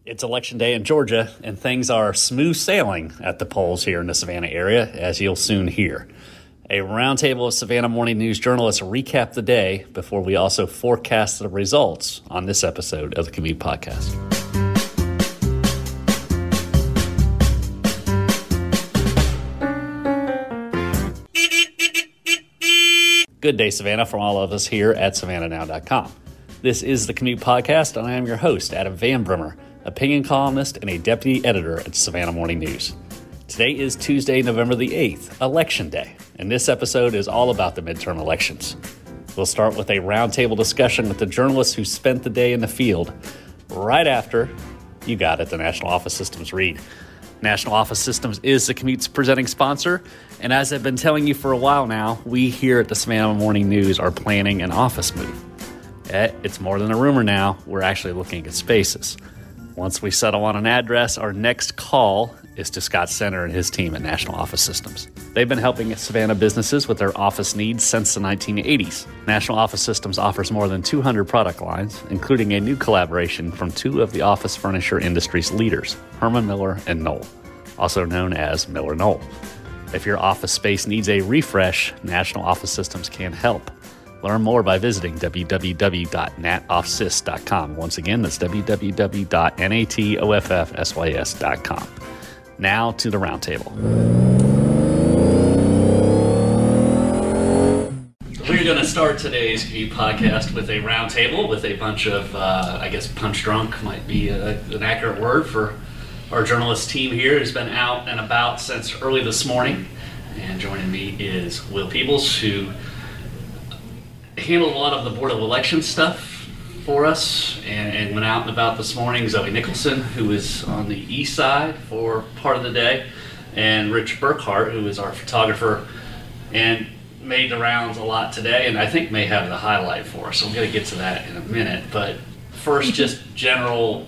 It's Election Day in Georgia, and things are smooth sailing at the polls here in the Savannah area, as you'll soon hear. A roundtable of Savannah Morning News journalists recap the day before we also forecast the results on this episode of the Commute Podcast. Good day, Savannah, from all of us here at SavannahNow.com. This is the Commute Podcast, and I am your host, Adam Van Brimmer, opinion columnist and a deputy editor at Savannah Morning News. Today is Tuesday, November the 8th, Election Day, and this episode is all about the midterm elections. We'll start with a roundtable discussion with the journalists who spent the day in the field right after, you got it, the National Office Systems read. National Office Systems is the Commute's presenting sponsor, and as I've been telling you for a while now, we here at the Savannah Morning News are planning an office move. It's more than a rumor now, we're actually looking at spaces. Once we settle on an address, our next call is to Scott Center and his team at National Office Systems. They've been helping Savannah businesses with their office needs since the 1980s. National Office Systems offers more than 200 product lines, including a new collaboration from two of the office furniture industry's leaders, Herman Miller and Knoll, also known as Miller Knoll. If your office space needs a refresh, National Office Systems can help. Learn more by visiting www.natoffsys.com. Once again, that's www.natoffsys.com. Now to the roundtable. We're going to start today's Commute Podcast with a roundtable with a bunch of, punch drunk might be an accurate word for our journalist team here who's been out and about since early this morning. And joining me is Will Peebles, who handled a lot of the Board of Elections stuff for us and went out and about this morning. Zoe Nicholson, who is on the east side for part of the day, and Rich Burkhart, who is our photographer and made the rounds a lot today, and I think may have the highlight for us. So we're going to get to that in a minute. But first, just general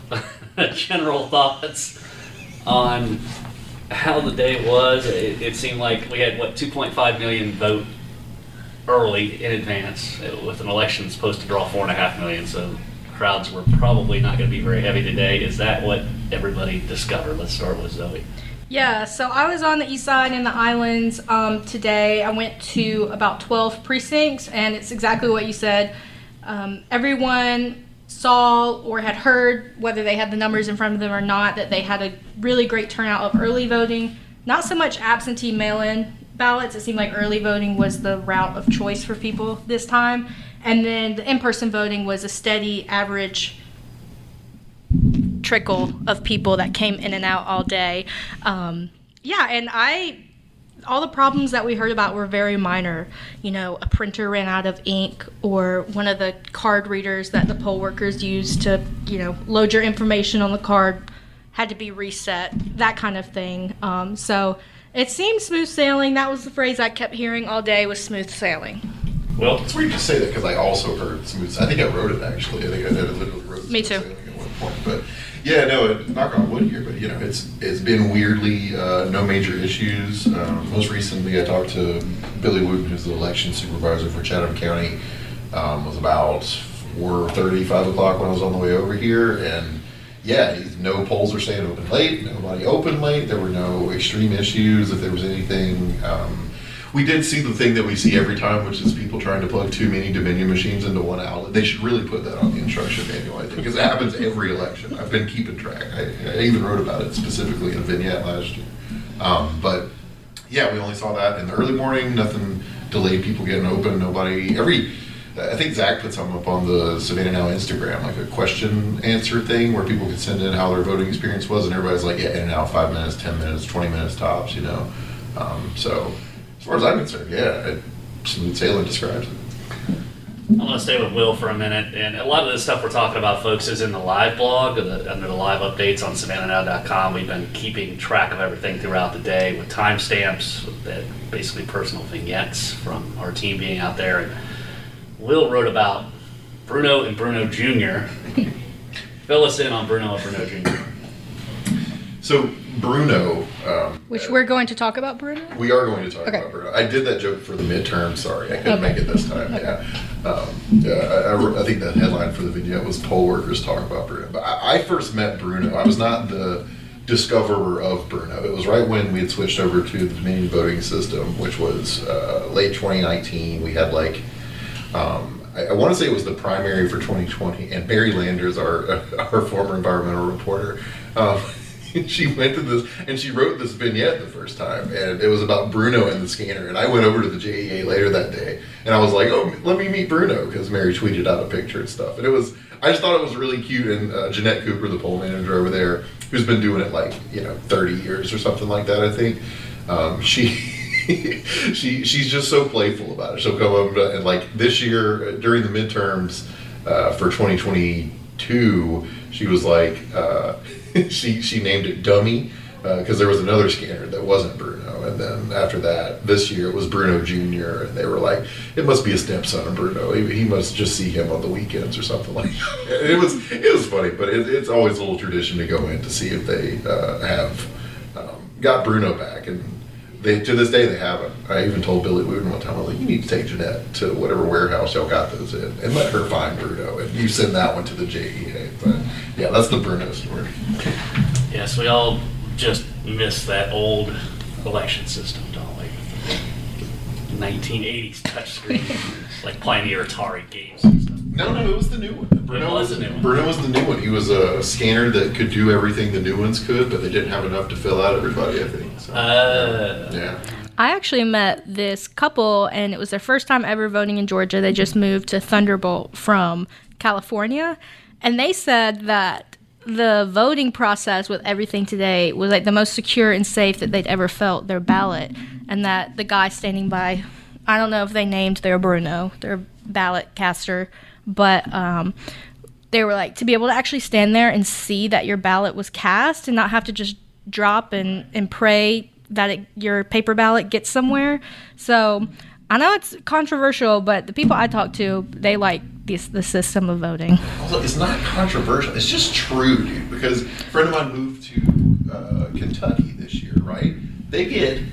thoughts on how the day was. It seemed like we had, 2.5 million vote early in advance, with an election supposed to draw 4.5 million, so crowds were probably not going to be very heavy today. Is that what everybody discovered? Let's start with Zoe. Yeah, so I was on the east side in the islands today. I went to about 12 precincts, and it's exactly what you said. Everyone saw or had heard, whether they had the numbers in front of them or not, that they had a really great turnout of early voting. Not so much absentee mail-in ballots. It seemed like early voting was the route of choice for people this time. And then the in-person voting was a steady average trickle of people that came in and out all day. And all the problems that we heard about were very minor. You know, a printer ran out of ink, or one of the card readers that the poll workers used to, load your information on the card had to be reset, that kind of thing. So it seemed smooth sailing. That was the phrase I kept hearing all day, was smooth sailing. Well, it's weird to say that because I also heard smooth. I think I wrote it actually. I think I literally wrote Me too. Sailing at one point. But yeah, no, knock on wood here. But it's been weirdly no major issues. Most recently, I talked to Billy Wooten, who's the election supervisor for Chatham County. It was about 4:30, 5 o'clock when I was on the way over here, and yeah, no polls are staying open late. Nobody opened late. There were no extreme issues. If there was anything, we did see the thing that we see every time, which is people trying to plug too many Dominion machines into one outlet. They should really put that on the instruction manual, I think, because it happens every election. I've been keeping track. I even wrote about it specifically in a vignette last year. But yeah, we only saw that in the early morning. Nothing delayed people getting open. I think Zach put something up on the Savannah Now Instagram, like a question answer thing where people could send in how their voting experience was, and everybody's like, yeah, in and out, 5 minutes, 10 minutes, 20 minutes tops, So as far as I'm concerned, yeah, smooth sailing describes it. I want to stay with Will for a minute, and a lot of this stuff we're talking about, folks, is in the live blog, under the live updates on SavannahNow.com. We've been keeping track of everything throughout the day with timestamps, basically personal vignettes from our team being out there. And Will wrote about Bruno and Bruno Jr. Fill us in on Bruno and Bruno Jr. So Bruno, Which we're going to talk about, Bruno? we are going to talk Okay. about Bruno. I did that joke for the midterm. Sorry, I couldn't Okay. make it this time. Yeah, I think the headline for the vignette was "Poll workers talk about Bruno." But I first met Bruno. I was not the discoverer of Bruno. It was right when we had switched over to the Dominion voting system, which was late 2019. We had like. I want to say it was the primary for 2020, and Mary Landers, our former environmental reporter, she went to this and she wrote this vignette the first time, and it was about Bruno and the scanner. And I went over to the JEA later that day, and I was like, "Oh, let me meet Bruno," because Mary tweeted out a picture and stuff. And I just thought it was really cute. And Jeanette Cooper, the poll manager over there, who's been doing it like 30 years or something like that, I think, she's just so playful about it. She'll come up and like this year during the midterms for 2022, she was like she named it Dummy because there was another scanner that wasn't Bruno, and then after that this year it was Bruno Jr. and they were like, it must be a stepson of Bruno. He must just see him on the weekends or something like that. It was funny, but it's always a little tradition to go in to see if they have got Bruno back. And to this day, they haven't. I even told Billy Wooten one time, I was like, you need to take Jeanette to whatever warehouse y'all got those in and let her find Bruno, and you send that one to the JEA. But yeah, that's the Bruno story. Yes, we all just miss that old election system, don't we? 1980s touchscreen, like Pioneer Atari games and stuff. No, it was the new one. Bruno was the new one. Bruno was the new one. He was a scanner that could do everything the new ones could, but they didn't have enough to fill out everybody, I think. So, yeah. I actually met this couple, and it was their first time ever voting in Georgia. They just moved to Thunderbolt from California, and they said that the voting process with everything today was like the most secure and safe that they'd ever felt their ballot, and that the guy standing by, I don't know if they named their Bruno, their ballot caster, but they were like, to be able to actually stand there and see that your ballot was cast and not have to just drop and pray that your paper ballot gets somewhere. So I know it's controversial, but the people I talk to, they like the system of voting. Also, it's not controversial. It's just true, dude. Because a friend of mine moved to Kentucky this year, right? They get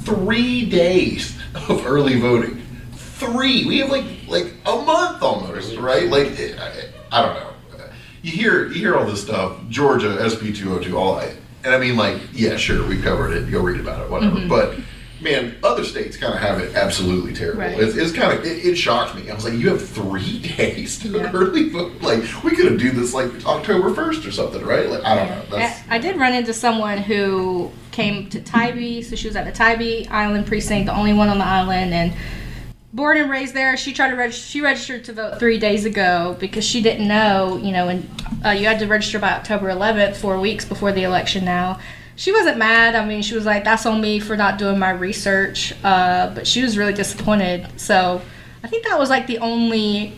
3 days of early voting. 3. We have like a month almost, right? Like I don't know. You hear all this stuff. Georgia, SB 202, all that. And I mean, like, yeah, sure, we covered it. Go read about it, whatever. Mm-hmm. But man, other states kind of have it absolutely terrible. Right. It's kind of it shocked me. I was like, you have 3 days to early vote. Like, we could have do this like October 1st or something, right? Like, I don't know. I did run into someone who came to Tybee, so she was at the Tybee Island precinct, the only one on the island, and born and raised there. She tried to register. She registered to vote 3 days ago because she didn't know, and you had to register by October 11th, 4 weeks before the election now. She wasn't mad. I mean, she was like, that's on me for not doing my research. But she was really disappointed. So I think that was like the only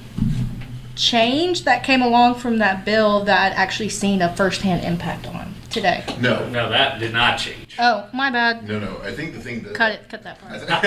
change that came along from that bill that I'd actually seen a firsthand impact on today. No, that did not change. Oh, my bad. no. I think the thing that Cut that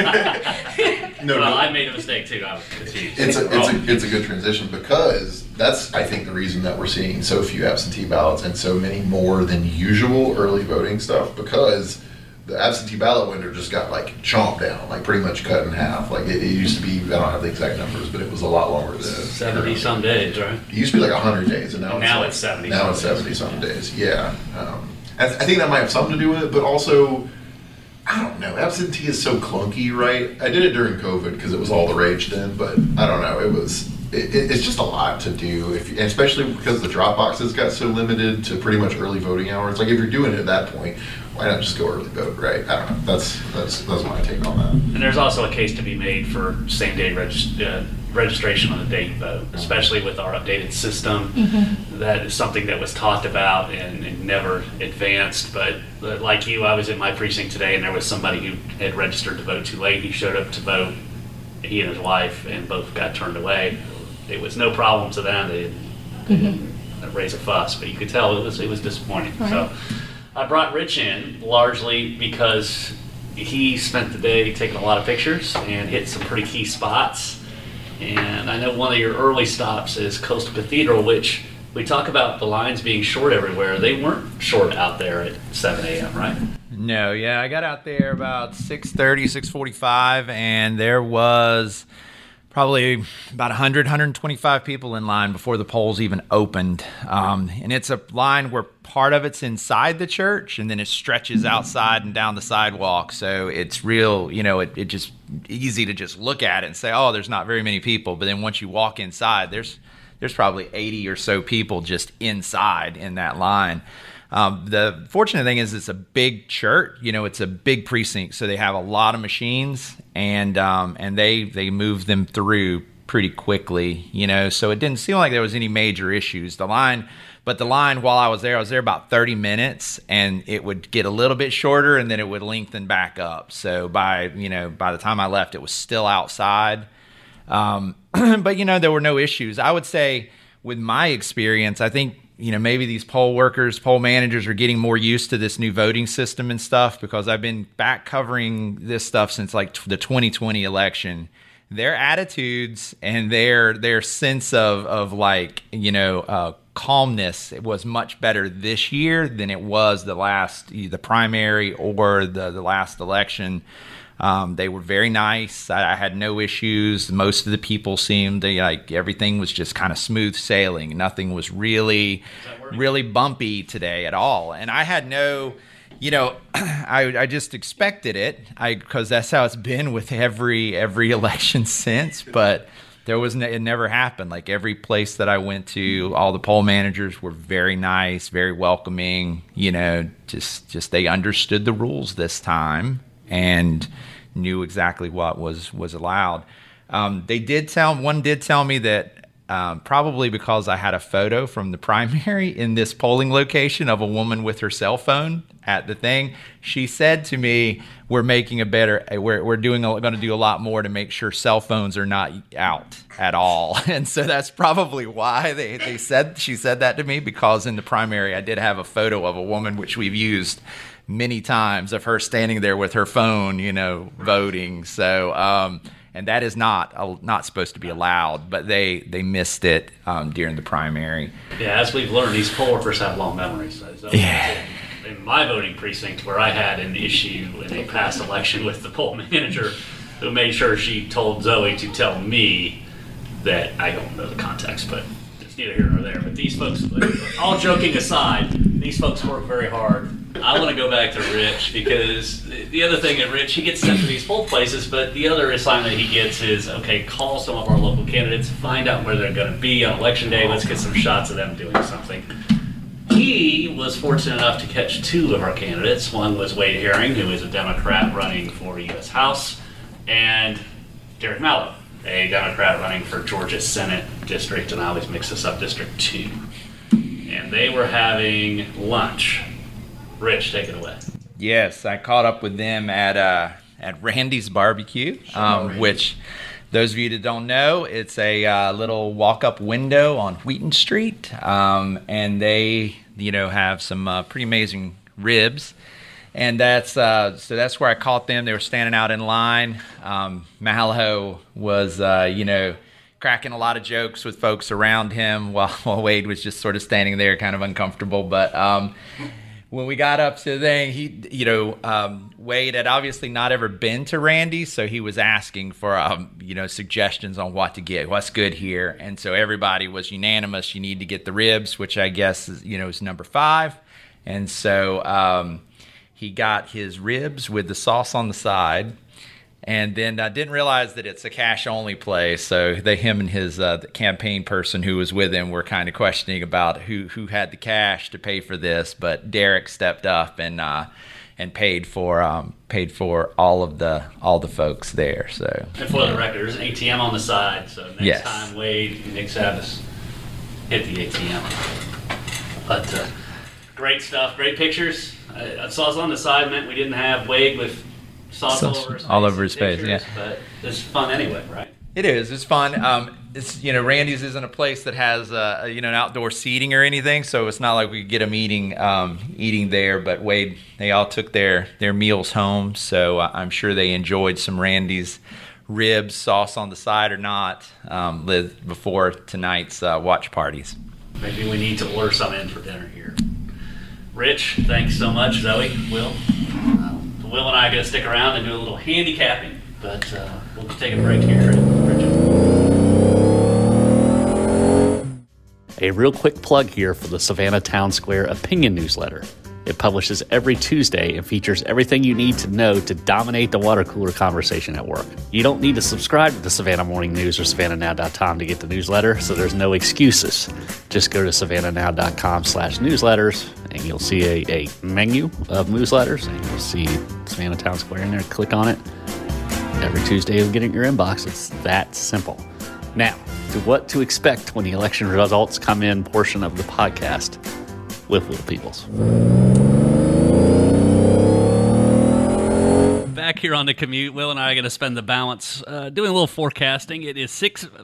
part. no, Well, I made a mistake too. I was confused. It's a good transition because that's, I think, the reason that we're seeing so few absentee ballots and so many more than usual early voting stuff, because the absentee ballot window just got like chomped down, like pretty much cut in half. Like it used to be, I don't have the exact numbers, but it was a lot longer than 70 some days, right? It used to be like 100 days, and now It's 70. Now it's 70 some days. Yeah, I think that might have something to do with it, but also, I don't know. Absentee is so clunky, right? I did it during COVID because it was all the rage then, but I don't know. It's just a lot to do, and especially because the drop boxes got so limited to pretty much early voting hours. Like if you're doing it at that point, why not just go early vote, right? I don't know. That's my take on that. And there's also a case to be made for same-day registration on the date vote, especially with our updated system. Mm-hmm. That is something that was talked about and never advanced. But like you, I was in my precinct today, and there was somebody who had registered to vote too late. He showed up to vote, he and his wife, and both got turned away. It was no problem to them. They didn't raise a fuss, but you could tell it was disappointing. Right. So I brought Rich in largely because he spent the day taking a lot of pictures and hit some pretty key spots. And I know one of your early stops is Coastal Cathedral, which we talk about the lines being short everywhere. They weren't short out there at 7 a.m., right? No, yeah, I got out there about 6:30, 6:45, and there was probably about 100, 125 people in line before the polls even opened. And it's a line where part of it's inside the church, and then it stretches outside and down the sidewalk. So it's real, it just easy to just look at it and say, oh, there's not very many people. But then once you walk inside, there's probably 80 or so people just inside in that line. The fortunate thing is it's a big church, it's a big precinct, so they have a lot of machines, and they move them through pretty quickly, so it didn't seem like there was any major issues. The line while I was there about 30 minutes, and it would get a little bit shorter, and then it would lengthen back up. So by the time I left, it was still outside. But there were no issues. I would say with my experience, I think, maybe these poll managers are getting more used to this new voting system and stuff, because I've been back covering this stuff since like the 2020 election. Their attitudes and their sense of calmness, it was much better this year than it was the primary or the last election. They were very nice. I had no issues. Most of the people seemed like everything was just kind of smooth sailing. Nothing was really bumpy today at all. And I had no, I just expected it because that's how it's been with every election since. But it never happened. Like every place that I went to, all the poll managers were very nice, very welcoming. Just they understood the rules this time and knew exactly what was allowed. One did tell me that probably because I had a photo from the primary in this polling location of a woman with her cell phone at the thing, she said to me, we're going to do a lot more to make sure cell phones are not out at all. And so that's probably why she said that to me, because in the primary I did have a photo of a woman, which we've used many times, of her standing there with her phone, voting. So, and that is not supposed to be allowed, but they missed it during the primary. Yeah, as we've learned, these poll workers have long memories. So in my voting precinct, where I had an issue in a past election with the poll manager, who made sure she told Zoe to tell me that I don't know the context, but it's neither here nor there. But these folks, all joking aside, these folks work very hard. I want to go back to Rich, because the other thing that Rich, he gets sent to these poll places, but the other assignment he gets is, okay, call some of our local candidates, find out where they're going to be on election day, let's get some shots of them doing something. He was fortunate enough to catch two of our candidates. One was Wade Herring, who is a Democrat running for U.S. House, and Derek Mallow, a Democrat running for Georgia Senate District, and I always mix this up, District 2. And they were having lunch. Rich, take it away. Yes, I caught up with them at Randy's Barbecue, which those of you that don't know, it's a little walk-up window on Wheaton Street, and they have some pretty amazing ribs, and that's where I caught them. They were standing out in line. Mallow was cracking a lot of jokes with folks around him while Wade was just sort of standing there, kind of uncomfortable, but. When we got up to the thing, Wade had obviously not ever been to Randy's, so he was asking for, suggestions on what to get, what's good here. And so everybody was unanimous. You need to get the ribs, which I guess is number 5. And so he got his ribs with the sauce on the side. And then I didn't realize that it's a cash-only place, so him and his the campaign person who was with him were kind of questioning about who had the cash to pay for this. But Derek stepped up and paid for all the folks there. So, and for the record, there's an ATM on the side, so next time Wade and Nick Savas hit the ATM. But great stuff, great pictures. Sauce on the side meant we didn't have Wade with sauce all over his face, yeah. But it's fun anyway, right? It is. It's fun. It's Randy's isn't a place that has an outdoor seating or anything, so it's not like we could get them eating there. But Wade, they all took their meals home, so I'm sure they enjoyed some Randy's ribs, sauce on the side or not, before tonight's watch parties. Maybe we need to order some in for dinner here. Rich, thanks so much. Zoe, Will. Will and I are going to stick around and do a little handicapping, but we'll take a break here. A real quick plug here for the Savannah Town Square Opinion Newsletter. It publishes every Tuesday and features everything you need to know to dominate the water cooler conversation at work. You don't need to subscribe to the Savannah Morning News or SavannahNow.com to get the newsletter, so there's no excuses. Just go to SavannahNow.com/newsletters, and you'll see a menu of newsletters, and you'll see Savannah Town Square in there. Click on it. Every Tuesday you'll get it in your inbox. It's that simple. Now, to what to expect when the election results come in portion of the podcast with Will Peoples. Back here on the commute, Will and I are going to spend the balance doing a little forecasting. It is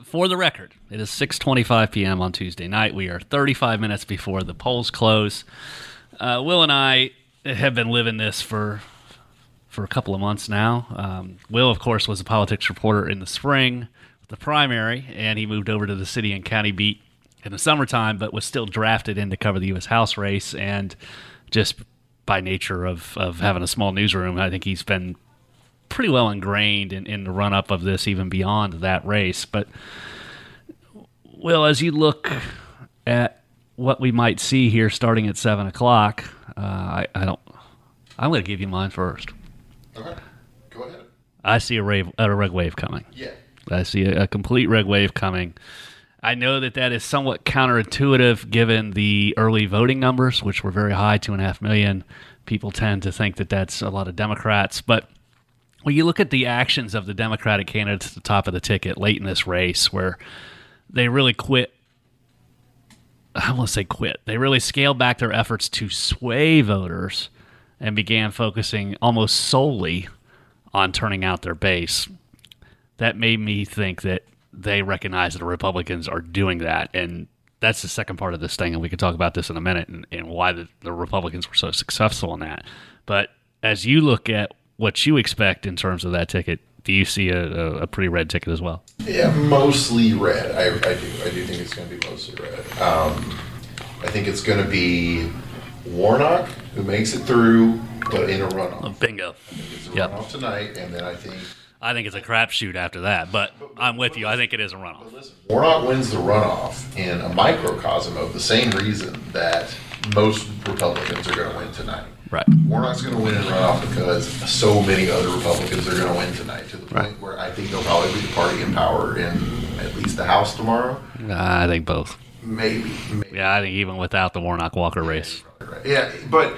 6:25 p.m. on Tuesday night. We are 35 minutes before the polls close. Will and I have been living this for a couple of months now. Will, of course, was a politics reporter in the spring, the primary, and he moved over to the city and county beat in the summertime, but was still drafted in to cover the U.S. House race. And just by nature of having a small newsroom, I think he's been pretty well ingrained in the run-up of this, even beyond that race. But, Will, as you look at what we might see here starting at 7 o'clock, I'm going to give you mine first. Okay, go ahead. I see a reg wave coming. Yeah. I see a complete reg wave coming. I know that is somewhat counterintuitive given the early voting numbers, which were very high, 2.5 million. People tend to think that that's a lot of Democrats. But when you look at the actions of the Democratic candidates at the top of the ticket late in this race, where they really they really scaled back their efforts to sway voters and began focusing almost solely on turning out their base. That made me think that they recognize that the Republicans are doing that, and that's the second part of this thing, and we can talk about this in a minute and why the Republicans were so successful in that. But as you look at what you expect in terms of that ticket, do you see a pretty red ticket as well? Yeah, mostly red. I do. I do think it's going to be mostly red. I think it's going to be Warnock who makes it through, but in a runoff. Bingo. I think it's a runoff tonight, and then I think it's a crapshoot after that, but I'm with you. I think it is a runoff. But listen, Warnock wins the runoff in a microcosm of the same reason that most Republicans are going to win tonight. Right. Warnock's going to win in runoff because so many other Republicans are going to win tonight, to the point where I think they'll probably be the party in power in at least the House tomorrow. I think both. Maybe. Yeah, I think even without the Warnock-Walker race. Yeah, but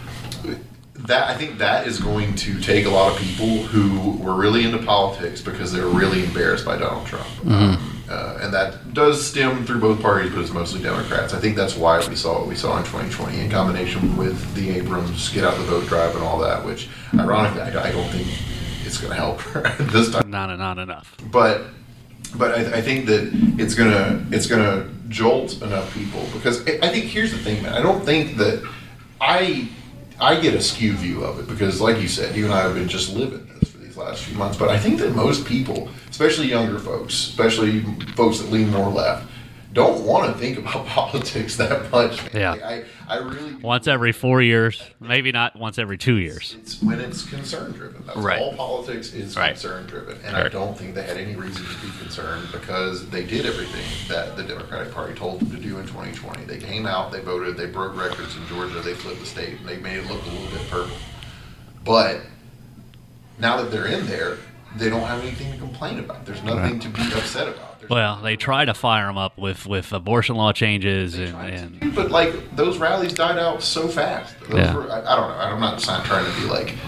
I think that is going to take a lot of people who were really into politics because they were really embarrassed by Donald Trump. Mm-hmm. And that does stem through both parties, but it's mostly Democrats. I think that's why we saw what we saw in 2020 in combination with the Abrams get out the vote drive and all that, which ironically I don't think it's going to help this time. Not enough. But I think that it's gonna jolt enough people, because I think here's the thing, man. I don't think that I get a skew view of it, because like you said, you and I have been just living this for these last few months. But I think that most people, especially younger folks, especially folks that lean more left, don't want to think about politics that much, man. Yeah. I really do. Once every 4 years, maybe not once every 2 years. It's when it's concern driven. That's right. All politics is concern driven. And I don't think they had any reason to be concerned, because they did everything that the Democratic Party told them to do in 2020. They came out, they voted, they broke records in Georgia, they flipped the state, and they made it look a little bit purple. But now that they're in there, they don't have anything to complain about. There's nothing to be upset about. Well, they try to fire them up with abortion law changes, and but like those rallies died out so fast. I don't know. I'm not trying to be like,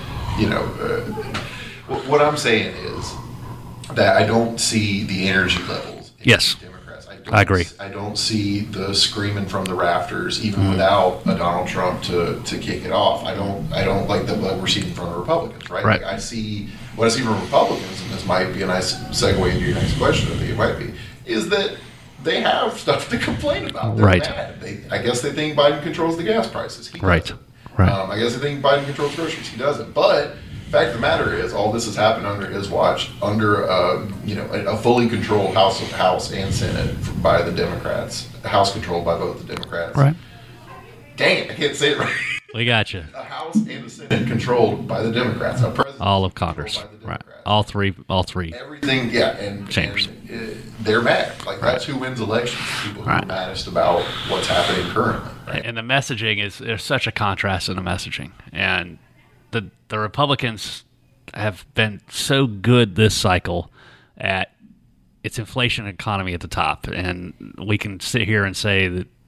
what I'm saying is that I don't see the energy levels in Democrats. I agree. I don't see the screaming from the rafters, even without a Donald Trump to kick it off. I don't like that we're seeing from the Republicans, right? Like, what I see from Republicans, and this might be a nice segue into your next question, I think it might be, is that they have stuff to complain about. They're mad. I guess they think Biden controls the gas prices. He doesn't. I guess they think Biden controls groceries. He doesn't. But fact of the matter is, all this has happened under his watch, under a fully controlled House and Senate by the Democrats. The House controlled by both the Democrats. Right. Dang, I can't say it right. We got you. A House and a Senate controlled by the Democrats. A president All of Congress. Right. All three. Everything, yeah, and chambers. They're mad. Like, that's who wins elections. People who are maddest about what's happening currently. Right? And the messaging there's such a contrast in the messaging. And the Republicans have been so good this cycle at its inflation economy at the top. And we can sit here and say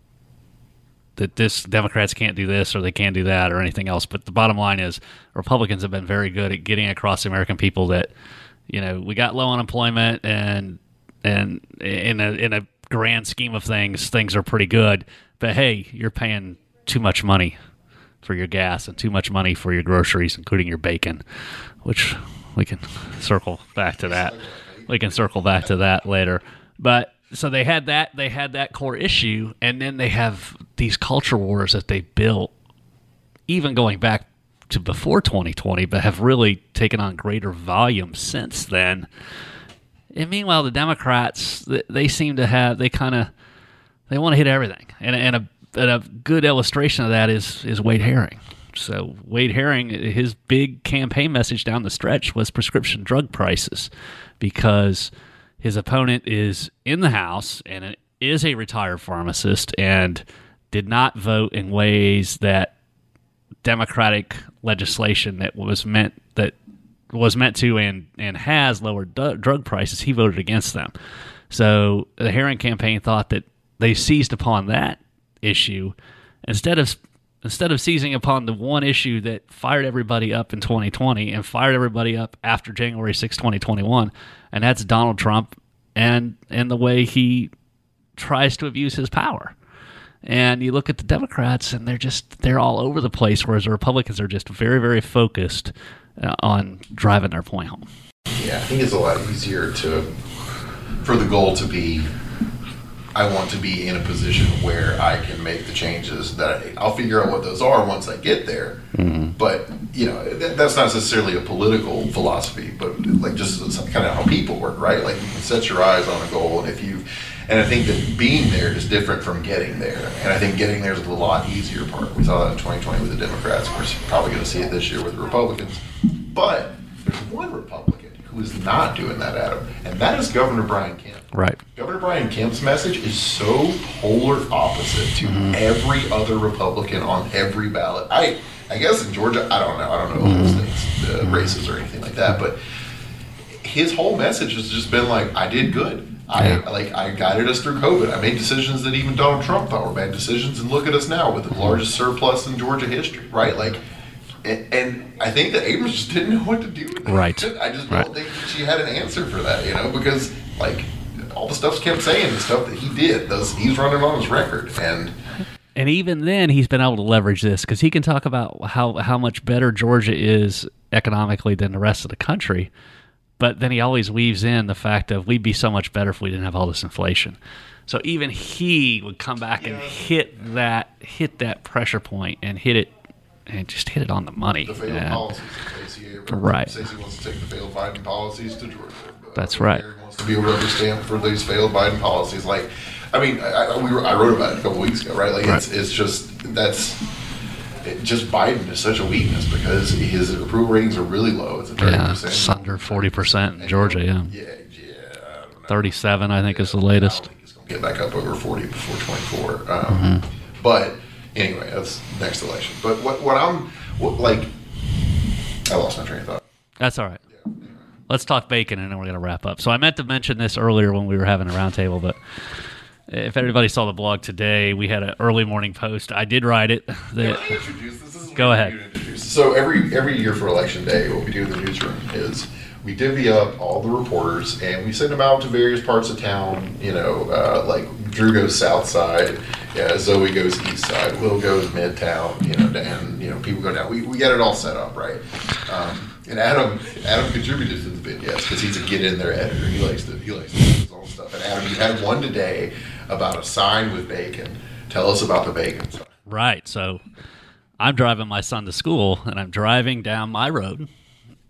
that this Democrats can't do this or they can't do that or anything else. But the bottom line is Republicans have been very good at getting across the American people that, we got low unemployment and in a grand scheme of things are pretty good. But hey, you're paying too much money for your gas and too much money for your groceries, including your bacon, which we can circle back to that. We can circle back to that later. But so they had that core issue, and then they have these culture wars that they built, even going back to before 2020, but have really taken on greater volume since then. And meanwhile, the Democrats, they seem to have, they want to hit everything. And a good illustration of that is Wade Herring. So Wade Herring, his big campaign message down the stretch was prescription drug prices, because his opponent is in the House and is a retired pharmacist and did not vote in ways that Democratic legislation that was meant to and has lowered drug prices. He voted against them. So the Herring campaign thought that they seized upon that issue instead of seizing upon the one issue that fired everybody up in 2020 and fired everybody up after January 6, 2021, and that's Donald Trump and the way tries to abuse his power. And you look at the Democrats, and they're all over the place, whereas the Republicans are just very, very focused on driving their point home. Yeah, I think it's a lot easier for the goal to be, I want to be in a position where I can make the changes that I'll figure out what those are once I get there. Mm-hmm. But, that's not necessarily a political philosophy, but like just kind of how people work, right? Like you can set your eyes on a goal, and I think that being there is different from getting there. And I think getting there is a lot easier part. We saw that in 2020 with the Democrats. We're probably going to see it this year with the Republicans. But there's one Republican who is not doing that, Adam, and that is Governor Brian Kemp. Right. Governor Brian Kemp's message is so polar opposite to every other Republican on every ballot. I guess in Georgia, I don't know those things, races or anything like that, but his whole message has just been like, I did good. I guided us through COVID. I made decisions that even Donald Trump thought were bad decisions, and look at us now with the largest surplus in Georgia history, right? Like, and I think that Abrams just didn't know what to do with that. Right. I just don't think that she had an answer for that, because like all the stuff Kemp saying, the stuff that he did, he's running on his record, and even then he's been able to leverage this because he can talk about how much better Georgia is economically than the rest of the country. But then he always weaves in the fact of we'd be so much better if we didn't have all this inflation. So even he would come back and hit that pressure point and hit it on the money. The failed policies of Stacey Abrams. Right. Stacey wants to take the failed Biden policies to Georgia. That's right. Harry wants to be a rubber stamp for these failed Biden policies. Like, I mean, I wrote about it a couple weeks ago, right? Like, right. It's just Biden is such a weakness because his approval ratings are really low. It's at 30%. Yeah, it's under 40% in Georgia. Yeah. Yeah. I don't know. 37, I think, is the latest. I don't think it's going to get back up over 40 before 24. But anyway, that's next election. But I lost my train of thought. That's all right. Yeah. Let's talk bacon, and then we're going to wrap up. So I meant to mention this earlier when we were having a roundtable, but if everybody saw the blog today, we had an early morning post. I did write it. Go ahead. So every year for Election Day, what we do in the newsroom is we divvy up all the reporters and we send them out to various parts of town. Like Drew goes south side, Zoe goes east side, Will goes midtown. And people go down. We get it all set up, right? And Adam contributed to the vignettes because he's a get in there editor. He likes to do his own stuff. And Adam, you had one today about a sign with bacon. Tell us about the bacon sign. Right. So I'm driving my son to school, and I'm driving down my road,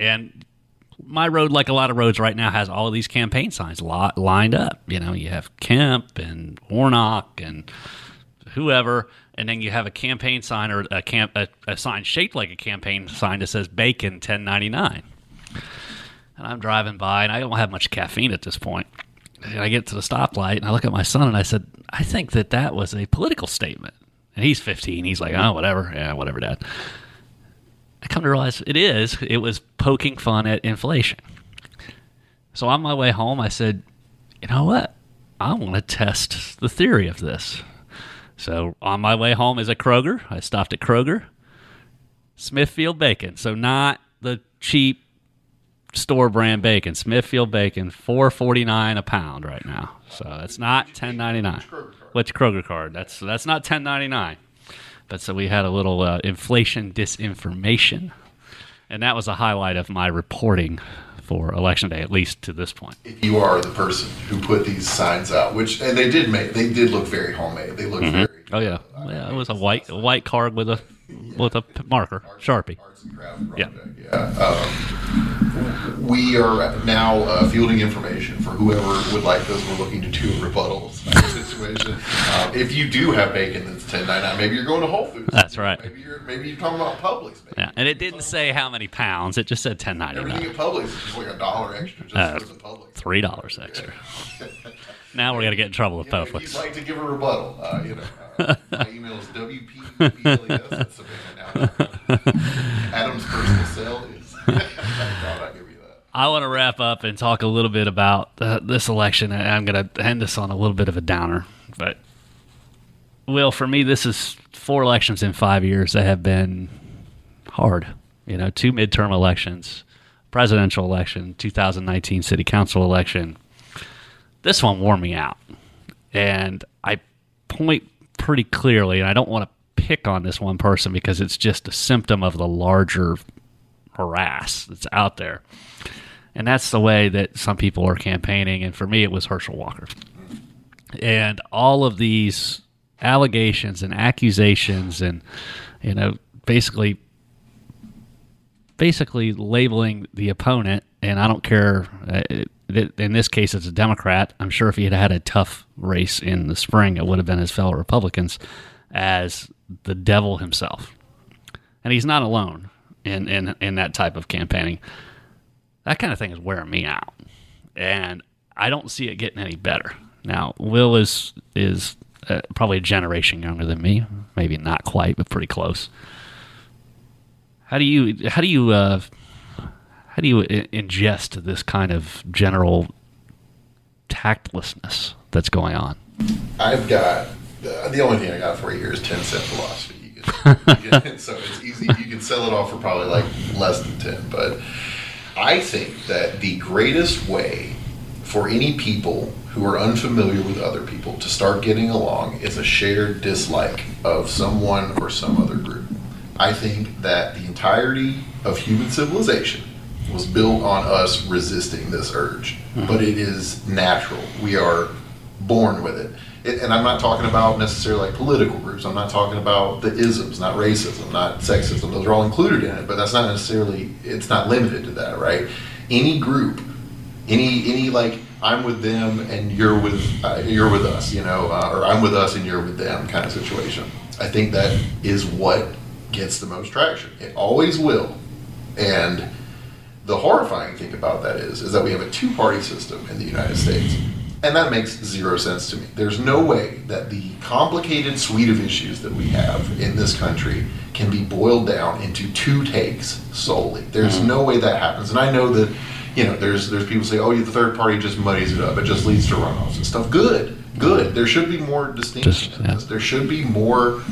And my road, like a lot of roads right now, has all of these campaign signs lined up. You know, you have Kemp and Warnock and whoever, and then you have a campaign sign or a sign shaped like a campaign sign that says Bacon 1099. And I'm driving by, and I don't have much caffeine at this point. And I get to the stoplight, and I look at my son, and I said, I think that was a political statement. And he's 15. He's like, oh, whatever. Yeah, whatever, Dad. I come to realize it was poking fun at inflation. So on my way home, I said, you know what? I want to test the theory of this. So on my way home is a Kroger. I stopped at Kroger. Smithfield bacon. So not the cheap store brand bacon. Smithfield bacon, $4.49 a pound right now. So that's not $10.99. Which Kroger card? That's not $10.99. But so we had a little inflation disinformation, and that was a highlight of my reporting for Election Day, at least to this point. If you are the person who put these signs out, and they did look very homemade. They looked very. Oh yeah, it was a white card with a marker, Sharpie. Arts and crafts project. Yeah. We are now fielding information for whoever would like this. We're looking to do a rebuttal situation. If you do have bacon that's $10.99, maybe you're going to Whole Foods. That's right. Maybe you're talking about Publix. Maybe. Yeah, and it didn't say how many pounds. It just said $10.99. Everything at Publix is just like $1 extra just for the Publix. $3 extra. Now we're gonna get in trouble with Publix. If you'd like to give a rebuttal, my email is wpbls@savannah.com. Adam's personal cell is. I'll give you that. I want to wrap up and talk a little bit about this election, and I'm going to end this on a little bit of a downer. But, Will, for me, this is 4 elections in 5 years that have been hard. 2 midterm elections, presidential election, 2019 city council election. This one wore me out. And I point pretty clearly, and I don't want to pick on this one person because it's just a symptom of the larger harass that's out there. And that's the way that some people are campaigning. And for me, it was Herschel Walker. And all of these allegations and accusations and, basically labeling the opponent. And I don't care. In this case, it's a Democrat. I'm sure if he had had a tough race in the spring, it would have been his fellow Republicans, as the devil himself. And he's not alone in that type of campaigning. That kind of thing is wearing me out, and I don't see it getting any better. Now, Will is probably a generation younger than me, maybe not quite, but pretty close. How do you ingest this kind of general tactlessness that's going on? I've got the only thing I got for you here is 10-cent philosophy. So it's easy. You can sell it off for probably like less than 10. But I think that the greatest way for any people who are unfamiliar with other people to start getting along is a shared dislike of someone or some other group. I think that the entirety of human civilization was built on us resisting this urge. But it is natural. We are born with it. And I'm not talking about necessarily like political groups. I'm not talking about the isms, not racism, not sexism. Those are all included in it, but that's not necessarily, it's not limited to that, right? Any group, any like, I'm with them and you're with us, or I'm with us and you're with them kind of situation. I think that is what gets the most traction. It always will. And the horrifying thing about that is that we have a 2-party system in the United States. And that makes 0 sense to me. There's no way that the complicated suite of issues that we have in this country can be boiled down into 2 takes solely. There's no way that happens. And I know that, there's people say, oh, the third party just muddies it up. It just leads to runoffs and stuff. Good. There should be more distinction in this. There should be more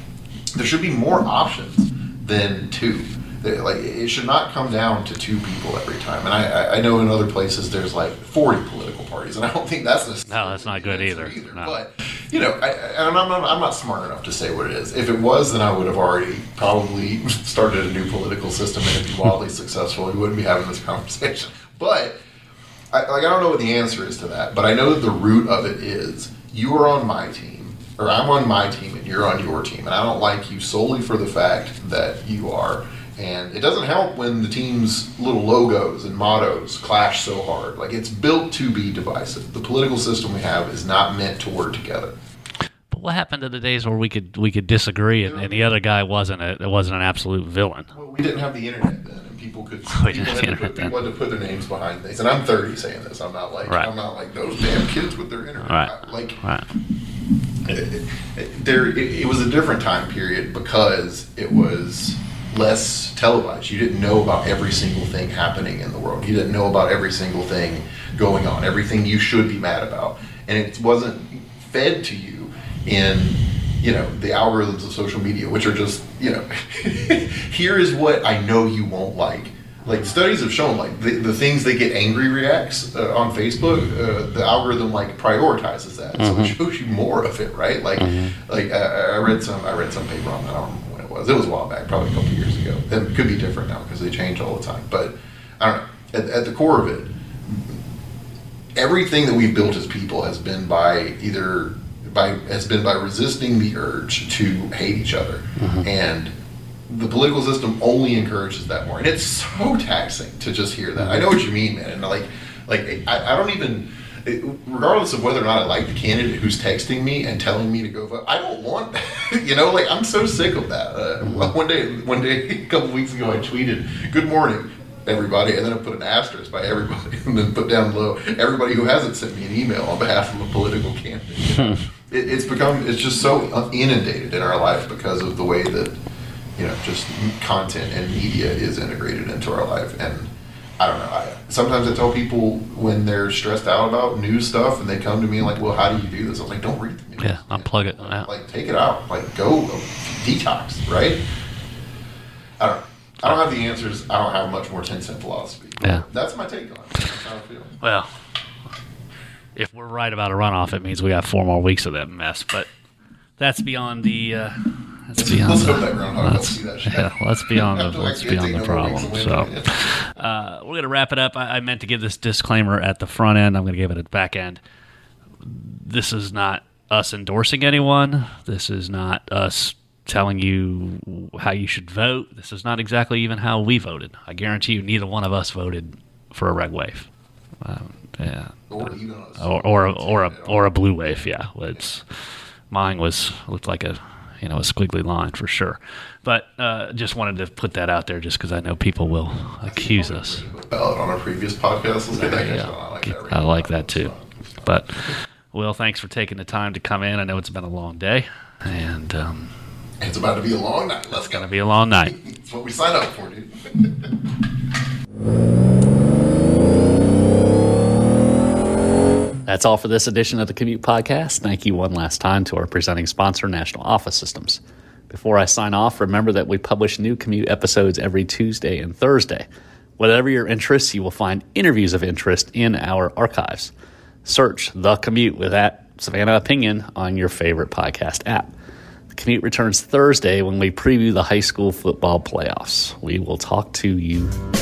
options than 2. It should not come down to 2 people every time. And I know in other places there's like 40 political parties, and I don't think that's necessarily. No, that's not good either. No. But I'm not smart enough to say what it is. If it was, then I would have already probably started a new political system and it'd be wildly successful. We wouldn't be having this conversation. But I don't know what the answer is to that. But I know that the root of it is you are on my team, or I'm on my team, and you're on your team, and I don't like you solely for the fact that you are. And it doesn't help when the team's little logos and mottos clash so hard. Like, it's built to be divisive. The political system we have is not meant to work together. But what happened to the days where we could disagree and the other guy wasn't an absolute villain? Well, we didn't have the internet then, and people had to put their names behind things. And I'm 30 saying this. I'm not like those damn kids with their internet. Right. It was a different time period because it was less televised. You didn't know about every single thing happening in the world. You didn't know about every single thing going on, everything you should be mad about. And it wasn't fed to you in, the algorithms of social media, which are just, here is what I know you won't like. Like, studies have shown, like, the things that get angry reacts on Facebook, the algorithm, like, prioritizes that. So it shows you more of it, right? Like, I read some paper on that. I don't remember when it was. It was a while back, probably a couple years ago. It could be different now because they change all the time. But, I don't know. At the core of it, everything that we've built as people has been by resisting the urge to hate each other. And the political system only encourages that more, and it's so taxing to just hear that. I know what you mean, man. And I don't even, regardless of whether or not I like the candidate who's texting me and telling me to go vote, I don't want that. I'm so sick of that. One day, a couple weeks ago, I tweeted, "Good morning, everybody," and then I put an asterisk by everybody, and then put down below everybody who hasn't sent me an email on behalf of a political candidate. It's just so inundated in our life because of the way that just content and media is integrated into our life. And I don't know, sometimes I tell people when they're stressed out about news stuff and they come to me like, well, how do you do this? I'm like, don't read the news. Yeah, unplug it. Like, take it out. Like, go detox, right? I don't know. I don't have the answers. I don't have much more 10-cent philosophy. Yeah. That's my take on it. That's how I feel. Well, if we're right about a runoff, it means we got 4 more weeks of that mess. But that's beyond the... Let's hope that groundhog don't see that shit. Yeah, let's be on the problem. So we're going to wrap it up. I meant to give this disclaimer at the front end. I'm going to give it at the back end. This is not us endorsing anyone. This is not us telling you how you should vote. This is not exactly even how we voted. I guarantee you neither one of us voted for a red wave. Or a blue wave. Yeah, mine looked like a squiggly line for sure. But just wanted to put that out there just because I know people will accuse us. On our previous podcast, I like that too. But Will, thanks for taking the time to come in. I know it's been a long day, and it's about to be a long night. It's going to be a long night. It's what we signed up for, dude. That's all for this edition of the Commute Podcast. Thank you one last time to our presenting sponsor, National Office Systems. Before I sign off, remember that we publish new Commute episodes every Tuesday and Thursday. Whatever your interests, you will find interviews of interest in our archives. Search The Commute with @Savannah Opinion on your favorite podcast app. The Commute returns Thursday when we preview the high school football playoffs. We will talk to you